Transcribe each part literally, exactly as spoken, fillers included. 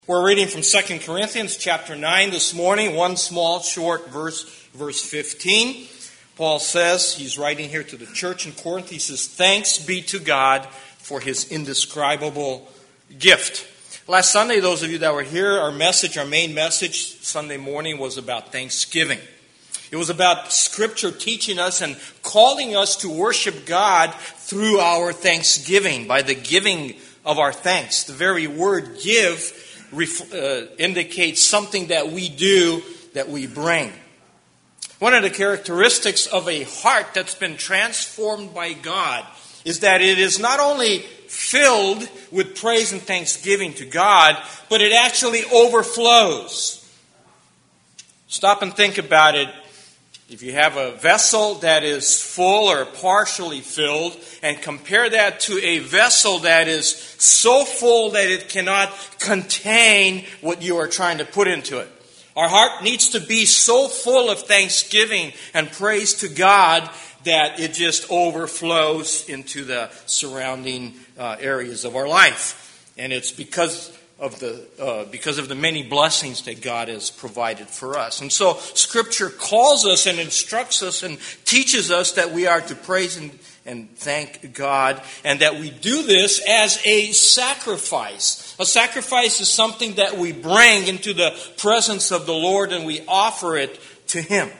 We're reading from Second Corinthians chapter nine this morning, one small short verse, verse fifteen. Paul says, he's writing here to the church in Corinth, he says, "Thanks be to God for his indescribable gift." Last Sunday, those of you that were here, our message, our main message Sunday morning was about Thanksgiving. It was about Scripture teaching us and calling us to worship God through our thanksgiving, by the giving of our thanks. The very word give Uh, indicates something that we do, that we bring. One of the characteristics of a heart that's been transformed by God is that it is not only filled with praise and thanksgiving to God, but it actually overflows. Stop and think about it. If you have a vessel that is full or partially filled, and compare that to a vessel that is so full that it cannot contain what you are trying to put into it. Our heart needs to be so full of thanksgiving and praise to God that it just overflows into the surrounding uh, areas of our life. And it's because of the uh, because of the many blessings that God has provided for us. And so Scripture calls us and instructs us and teaches us that we are to praise and, and thank God, and that we do this as a sacrifice. A sacrifice is something that we bring into the presence of the Lord and we offer it to Him.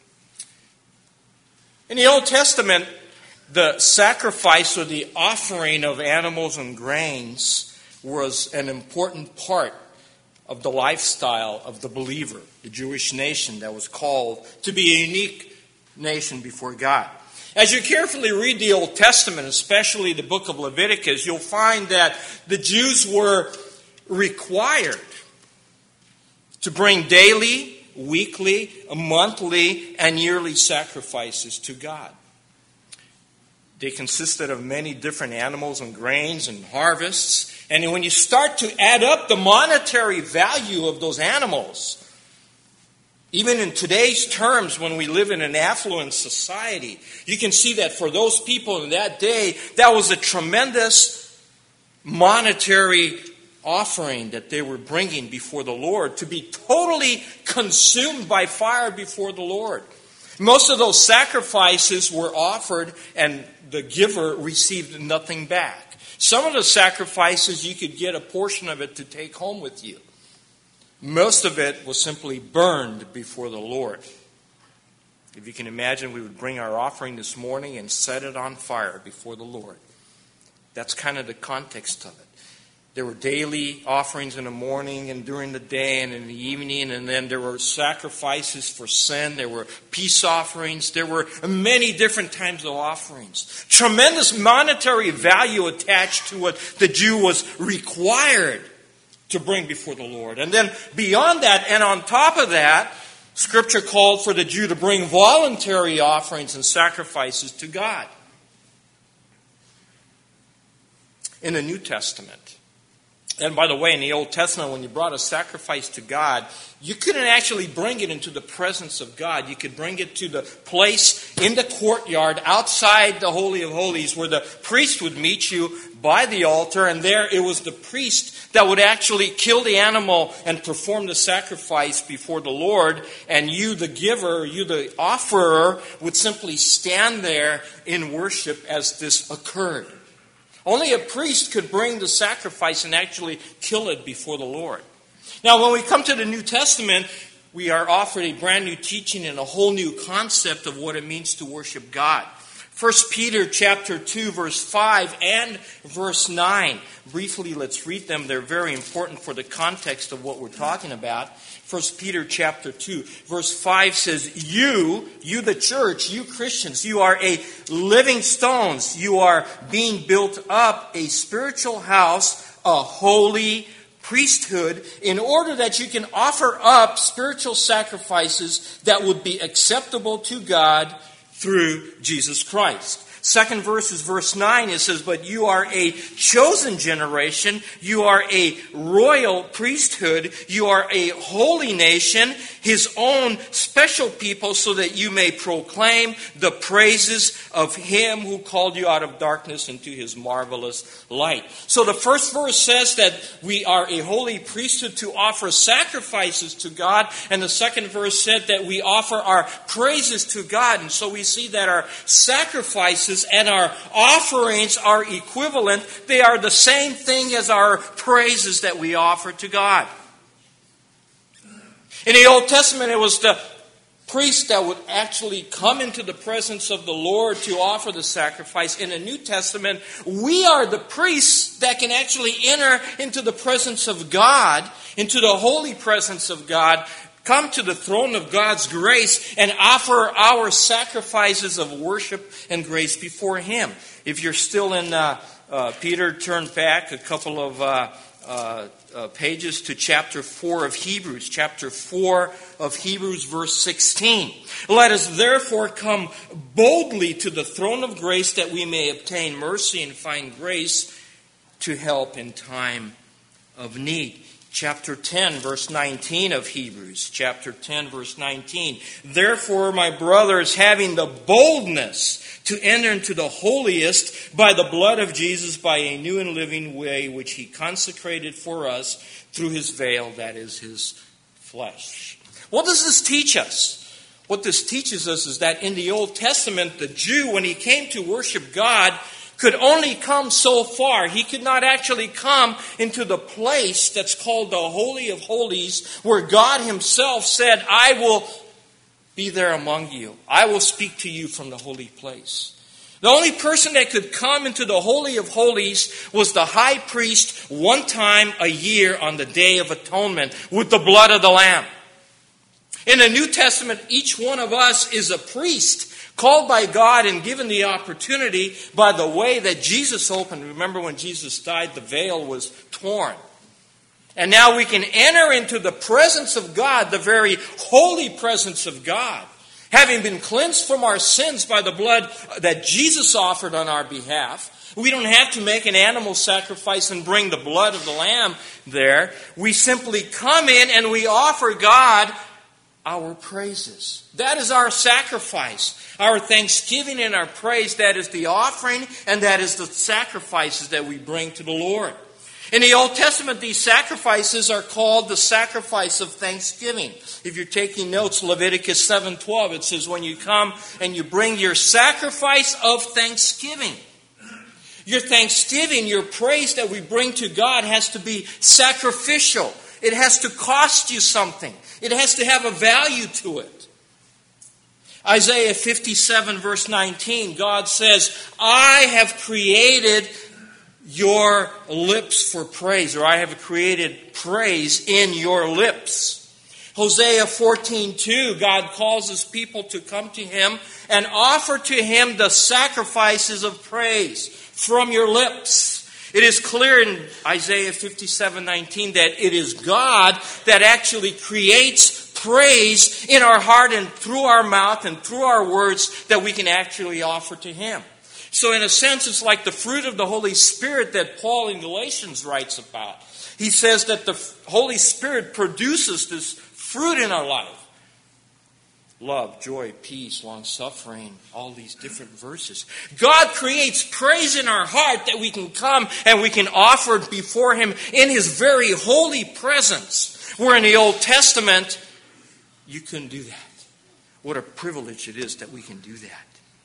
In the Old Testament, the sacrifice or the offering of animals and grains was an important part of the lifestyle of the believer, the Jewish nation that was called to be a unique nation before God. As you carefully read the Old Testament, especially the book of Leviticus, you'll find that the Jews were required to bring daily, weekly, monthly, and yearly sacrifices to God. They consisted of many different animals and grains and harvests. And when you start to add up the monetary value of those animals, even in today's terms, when we live in an affluent society, you can see that for those people in that day, that was a tremendous monetary offering that they were bringing before the Lord to be totally consumed by fire before the Lord. Most of those sacrifices were offered and the giver received nothing back. Some of the sacrifices, you could get a portion of it to take home with you. Most of it was simply burned before the Lord. If you can imagine, we would bring our offering this morning and set it on fire before the Lord. That's kind of the context of it. There were daily offerings in the morning and during the day and in the evening, and then there were sacrifices for sin. There were peace offerings. There were many different types of offerings. Tremendous monetary value attached to what the Jew was required to bring before the Lord. And then beyond that, and on top of that, Scripture called for the Jew to bring voluntary offerings and sacrifices to God. In the New Testament, and by the way, in the Old Testament, when you brought a sacrifice to God, you couldn't actually bring it into the presence of God. You could bring it to the place in the courtyard outside the Holy of Holies where the priest would meet you by the altar. And there it was the priest that would actually kill the animal and perform the sacrifice before the Lord. And you, the giver, you, the offerer, would simply stand there in worship as this occurred. Only a priest could bring the sacrifice and actually kill it before the Lord. Now, when we come to the New Testament, we are offered a brand new teaching and a whole new concept of what it means to worship God. First Peter chapter two, verse five and verse nine. Briefly, let's read them. They're very important for the context of what we're talking about. First Peter chapter two, verse five says, You, you the church, you Christians, you are a living stones. You are being built up a spiritual house, a holy priesthood, in order that you can offer up spiritual sacrifices that would be acceptable to God through Jesus Christ. Second verse is verse nine. It says, but you are a chosen generation. You are a royal priesthood. You are a holy nation, his own special people, so that you may proclaim the praises of him who called you out of darkness into his marvelous light. So the first verse says that we are a holy priesthood to offer sacrifices to God. And the second verse said that we offer our praises to God. And so we see that our sacrifices and our offerings are equivalent. They are the same thing as our praises that we offer to God. In the Old Testament, it was the priest that would actually come into the presence of the Lord to offer the sacrifice. In the New Testament, we are the priests that can actually enter into the presence of God, into the holy presence of God, come to the throne of God's grace and offer our sacrifices of worship and grace before him. If you're still in uh, uh, Peter, turn back a couple of uh, uh, uh, pages to chapter four of Hebrews. Chapter four of Hebrews, verse sixteen. Let us therefore come boldly to the throne of grace that we may obtain mercy and find grace to help in time of need. Chapter ten, verse nineteen of Hebrews. Chapter ten, verse nineteen. Therefore, my brothers, having the boldness to enter into the holiest by the blood of Jesus, by a new and living way, which he consecrated for us through his veil, that is his flesh. What does this teach us? What this teaches us is that in the Old Testament, the Jew, when he came to worship God, could only come so far. He could not actually come into the place that's called the Holy of Holies, where God himself said, I will be there among you. I will speak to you from the holy place. The only person that could come into the Holy of Holies was the high priest one time a year on the Day of Atonement with the blood of the Lamb. In the New Testament, each one of us is a priest, called by God and given the opportunity by the way that Jesus opened. Remember when Jesus died, the veil was torn. And now we can enter into the presence of God, the very holy presence of God, having been cleansed from our sins by the blood that Jesus offered on our behalf. We don't have to make an animal sacrifice and bring the blood of the lamb there. We simply come in and we offer God our praises. That is our sacrifice. Our thanksgiving and our praise, that is the offering, and that is the sacrifices that we bring to the Lord. In the Old Testament, these sacrifices are called the sacrifice of thanksgiving. If you're taking notes, Leviticus seven twelve, it says, when you come and you bring your sacrifice of thanksgiving. Your thanksgiving, your praise that we bring to God has to be sacrificial. It has to cost you something. It has to have a value to it. Isaiah fifty-seven verse nineteen, God says, I have created your lips for praise, or I have created praise in your lips. Hosea fourteen two, God calls his people to come to him and offer to him the sacrifices of praise from your lips. It is clear in Isaiah fifty-seven nineteen that it is God that actually creates praise in our heart and through our mouth and through our words that we can actually offer to him. So in a sense, it's like the fruit of the Holy Spirit that Paul in Galatians writes about. He says that the Holy Spirit produces this fruit in our life. Love, joy, peace, long-suffering, all these different verses. God creates praise in our heart that we can come and we can offer before him in his very holy presence. Where in the Old Testament, you couldn't do that. What a privilege it is that we can do that.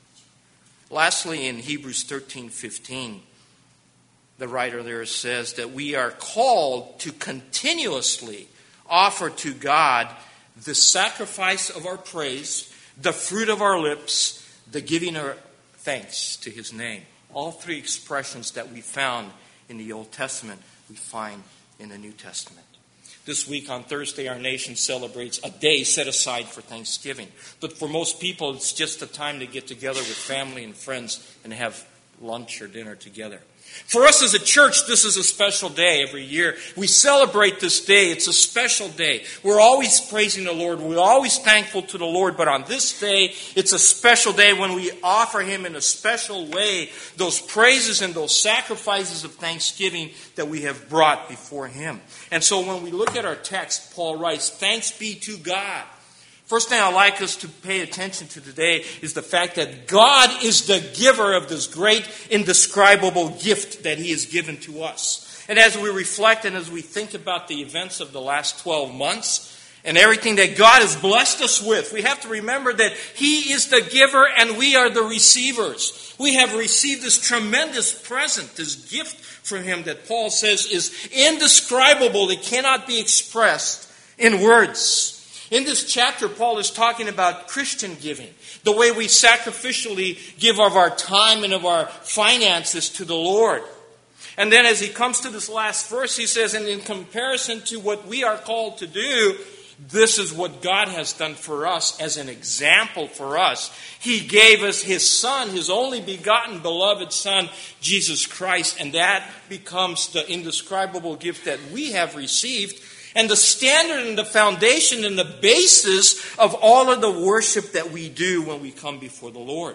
Lastly, in Hebrews thirteen fifteen, the writer there says that we are called to continuously offer to God the sacrifice of our praise, the fruit of our lips, the giving of thanks to his name. All three expressions that we found in the Old Testament, we find in the New Testament. This week on Thursday, our nation celebrates a day set aside for Thanksgiving. But for most people, it's just a time to get together with family and friends and have lunch or dinner together. For us as a church, this is a special day every year. We celebrate this day. It's a special day. We're always praising the Lord. We're always thankful to the Lord. But on this day, it's a special day when we offer Him in a special way those praises and those sacrifices of thanksgiving that we have brought before Him. And so when we look at our text, Paul writes, "Thanks be to God." First thing I'd like us to pay attention to today is the fact that God is the giver of this great, indescribable gift that He has given to us. And as we reflect and as we think about the events of the last twelve months and everything that God has blessed us with, we have to remember that He is the giver and we are the receivers. We have received this tremendous present, this gift from Him that Paul says is indescribable. It cannot be expressed in words. In this chapter, Paul is talking about Christian giving, the way we sacrificially give of our time and of our finances to the Lord. And then as he comes to this last verse, he says, and in comparison to what we are called to do, this is what God has done for us as an example for us. He gave us His Son, His only begotten beloved Son, Jesus Christ, and that becomes the indescribable gift that we have received, and the standard and the foundation and the basis of all of the worship that we do when we come before the Lord.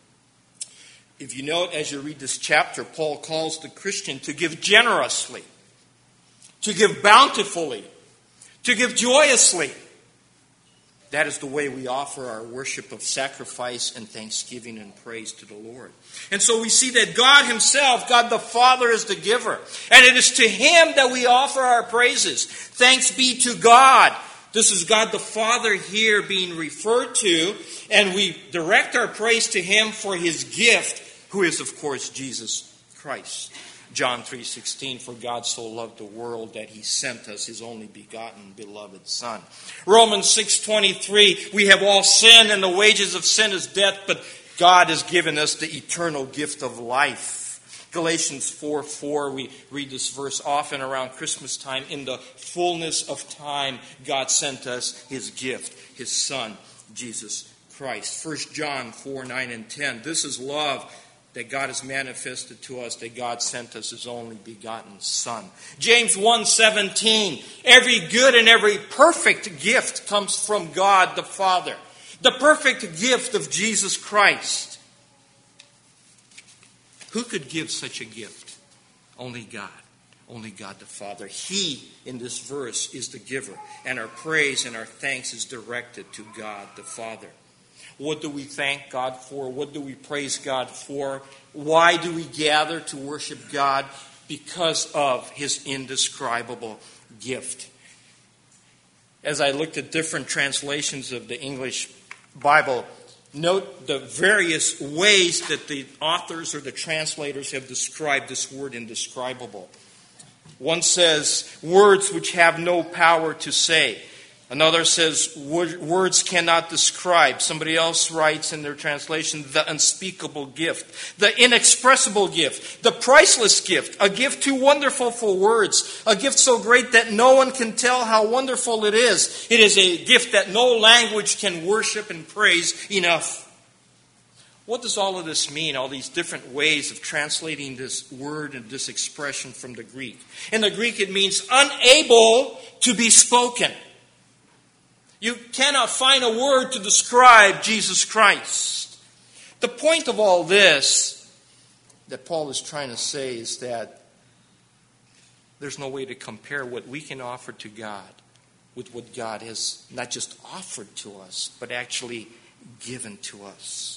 If you note, as you read this chapter, Paul calls the Christian to give generously, to give bountifully, to give joyously. That is the way we offer our worship of sacrifice and thanksgiving and praise to the Lord. And so we see that God Himself, God the Father, is the giver. And it is to Him that we offer our praises. Thanks be to God. This is God the Father here being referred to. And we direct our praise to Him for His gift, who is, of course, Jesus Christ. John three sixteen, for God so loved the world that He sent us His only begotten beloved Son. Romans six twenty-three, we have all sinned and the wages of sin is death, but God has given us the eternal gift of life. Galatians four four, we read this verse often around Christmas time. In the fullness of time, God sent us His gift, His Son, Jesus Christ. First John four nine and ten, this is love, that God has manifested to us, that God sent us His only begotten Son. James one seventeen, every good and every perfect gift comes from God the Father. The perfect gift of Jesus Christ. Who could give such a gift? Only God. Only God the Father. He, in this verse, is the giver. And our praise and our thanks is directed to God the Father. What do we thank God for? What do we praise God for? Why do we gather to worship God? Because of His indescribable gift. As I looked at different translations of the English Bible, note the various ways that the authors or the translators have described this word indescribable. One says, words which have no power to say. Another says, words cannot describe. Somebody else writes in their translation, the unspeakable gift, the inexpressible gift, the priceless gift, a gift too wonderful for words, a gift so great that no one can tell how wonderful it is. It is a gift that no language can worship and praise enough. What does all of this mean, all these different ways of translating this word and this expression from the Greek? In the Greek, it means unable to be spoken. You cannot find a word to describe Jesus Christ. The point of all this that Paul is trying to say is that there's no way to compare what we can offer to God with what God has not just offered to us, but actually given to us.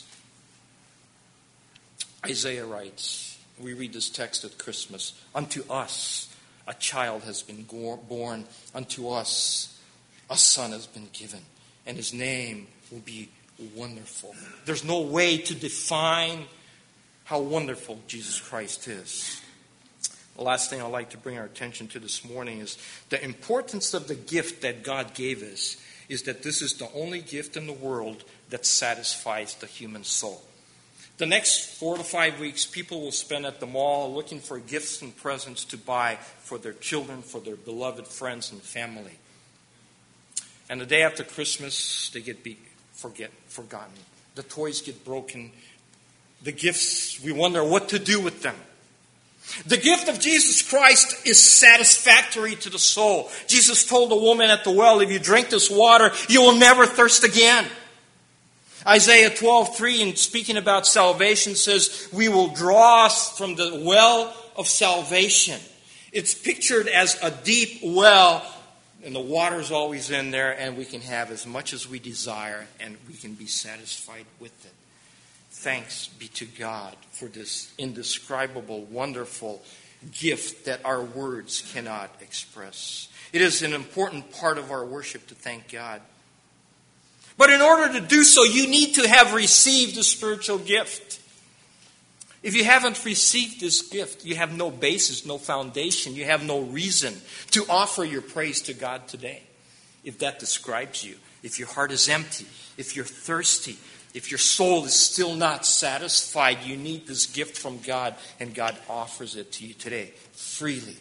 Isaiah writes, we read this text at Christmas, unto us a child has been born, unto us a son has been given, and His name will be Wonderful. There's no way to define how wonderful Jesus Christ is. The last thing I'd like to bring our attention to this morning is the importance of the gift that God gave us is that this is the only gift in the world that satisfies the human soul. The next four to five weeks, people will spend at the mall looking for gifts and presents to buy for their children, for their beloved friends and family. And the day after Christmas, they get be forget forgotten. The toys get broken. The gifts, we wonder what to do with them. The gift of Jesus Christ is satisfactory to the soul. Jesus told the woman at the well, if you drink this water, you will never thirst again. Isaiah twelve three, in speaking about salvation, says, we will draw from the well of salvation. It's pictured as a deep well, and the water's always in there, and we can have as much as we desire, and we can be satisfied with it. Thanks be to God for this indescribable, wonderful gift that our words cannot express. It is an important part of our worship to thank God. But in order to do so, you need to have received the spiritual gift. If you haven't received this gift, you have no basis, no foundation. You have no reason to offer your praise to God today. If that describes you, if your heart is empty, if you're thirsty, if your soul is still not satisfied, you need this gift from God, and God offers it to you today freely.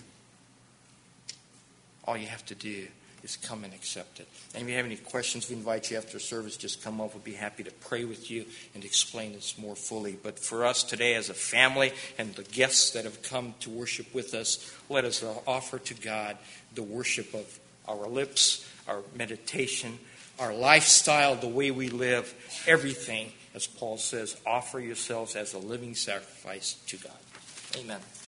All you have to do is come and accept it. And if you have any questions, we invite you after service, just come up. We'll be happy to pray with you and explain this more fully. But for us today as a family and the guests that have come to worship with us, let us offer to God the worship of our lips, our meditation, our lifestyle, the way we live, everything, as Paul says, offer yourselves as a living sacrifice to God. Amen.